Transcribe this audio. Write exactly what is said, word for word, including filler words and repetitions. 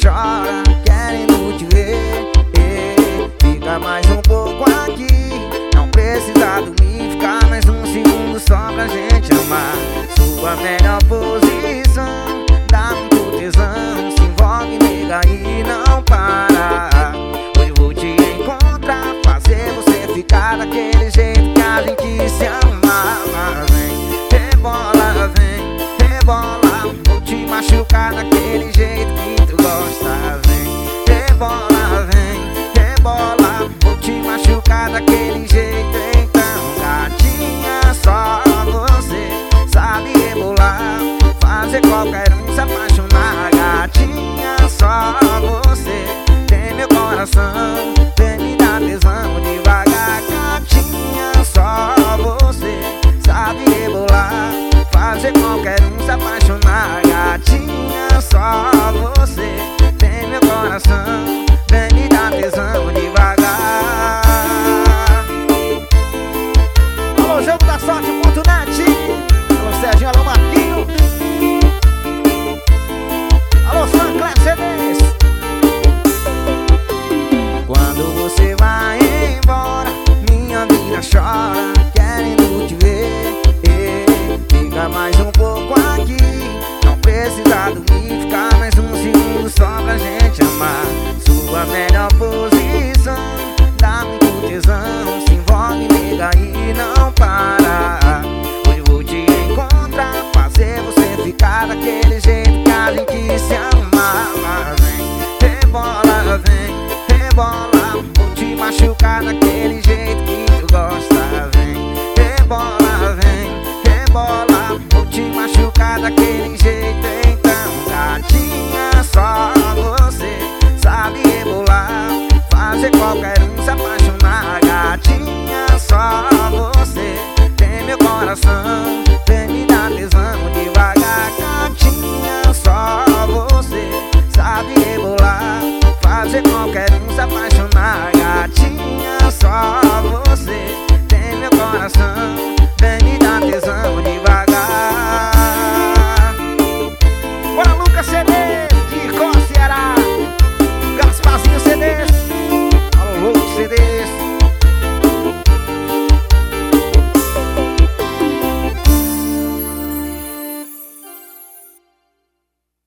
chora, querendo te ver. Fica mais um pouco aqui, não precisa dormir, ficar mais um segundo só pra gente amar. Sua melhor posição, dá muito tesão, se envolve, nega, e não para. Hoje vou te encontrar, fazer você ficar daquele jeito que a gente se amava. Vem, rebola, vem, rebola, vou te machucar daquele jeito que tu gosta. Vem, rebola, vem, rebola, vou te machucar daquele jeito. Então, gatinha, só você sabe rebolar, fazer qualquer um se apaixonar. Gatinha, só você tem meu coração, vem me dar tesão devagar. Gatinha, só você sabe rebolar, fazer qualquer um se apaixonar. Gatinha, só você tem meu coração, vem me dar tesão devagar. Alô, jogo da sorte ponto net. Alô, Serginho, alô, Marquinho. Alô, Sancler C Ds. Quando você vai embora, minha vida chora, querendo te ver. Fica mais um pouco aqui, não precisa dormir, ficar mais um segundo só pra gente amar. Sua melhor posição, dá muito tesão, se envolve, nega, e não para. Hoje vou te encontrar, fazer você ficar daquele